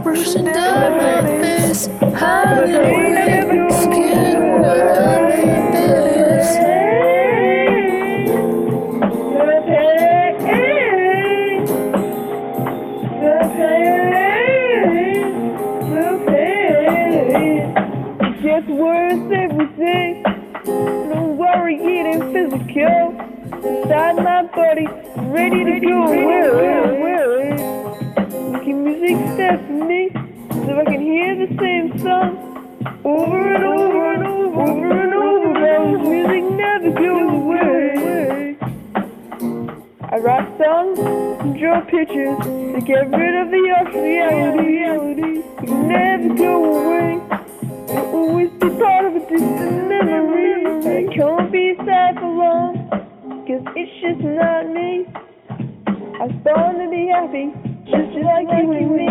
Rushing down my face, hiding away, scared where I live. It gets worse every day. Don't worry, getting physical. Inside my body, ready to go away. Making music step for me, so I can hear the same song over and over and over, over and over. But music never goes away. I write songs and draw pictures to get rid of the harsh reality. It never go away. It'll always be part of a distant memory. I can't be sad for long, 'cause it's just not me. I was born to be happy, just like you and me.